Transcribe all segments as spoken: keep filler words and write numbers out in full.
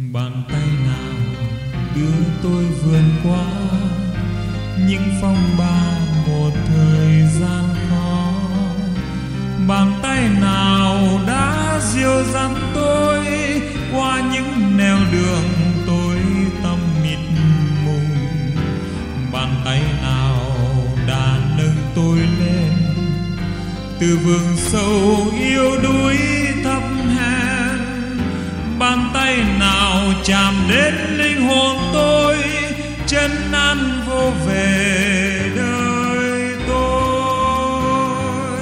Bàn tay nào đưa tôi vượt qua những phong ba một thời gian khó. Bàn tay nào đã dìu dắt tôi qua những nẻo đường tối tăm mịt mùng. Bàn tay nào đã nâng tôi lên từ vực sâu yêu đuối thấp hèn. Bàn tay nào chạm đến linh hồn tôi, chân an vô về đời tôi.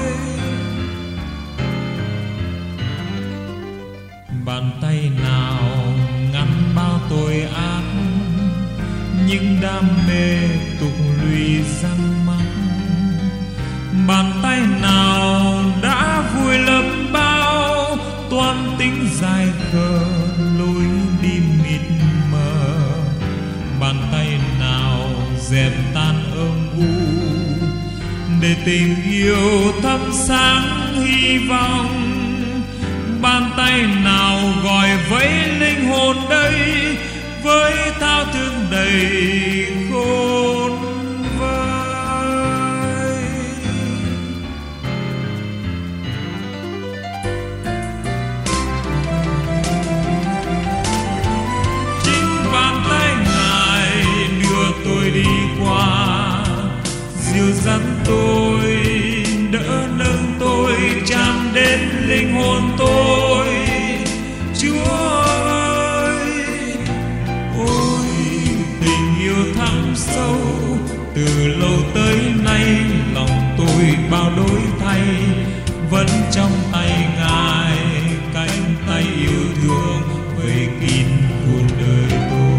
Bàn tay nào ngăn bao tội ác, những đam mê tục lụy răng mắc. Bàn tay nào đã vùi lấp bao toan tính dài khờ lối đi mịt mờ. Bàn tay nào dẹp tan âm u để tình yêu thắp sáng hy vọng. Bàn tay nào gọi vẫy linh hồn đây với thao thức đầy khôn vơi. Chính bàn tay Ngài đưa tôi đi qua, dìu dắt tôi, đỡ nâng tôi, chạm đến linh hồn tôi. Chúa ơi, ôi tình yêu thẳm sâu, từ lâu tới nay lòng tôi bao đổi thay, vẫn trong tay Ngài, cánh tay yêu thương vây kín cuộc đời tôi.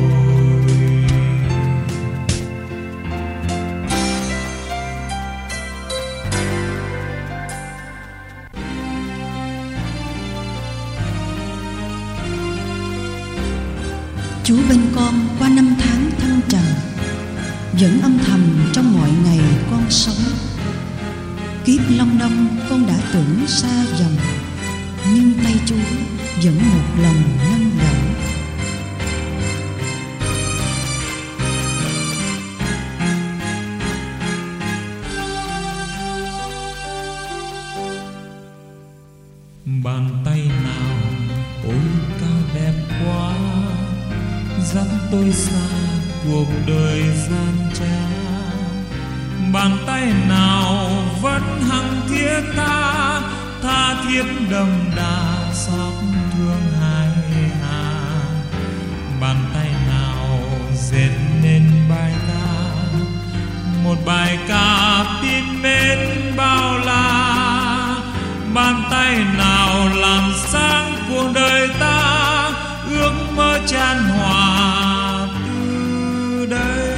Chúa bên con qua năm tháng thăng trầm, vẫn âm thầm trong mọi ngày con sống. Kiếp long đong con đã tưởng xa dòng, nhưng tay Chúa vẫn một lòng nâng đỡ. Bàn tay nào ôi cao đẹp quá, dắt tôi xa cuộc đời gian trá. Bàn tay nào vẫn hằng thiết tha, tha thiết đậm đà xót thương hai hà. Bàn tay nào dệt nên bài ca, một bài ca tin mến bao la. Bàn tay nào làm sáng cuộc đời ta, ước mơ chan hòa từ đây.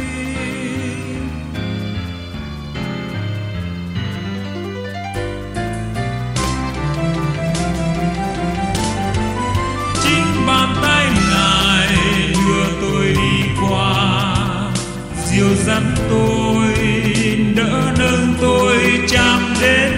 Chính bàn tay Ngài đưa tôi đi qua, dìu dắt tôi, đỡ nâng tôi, chạm đến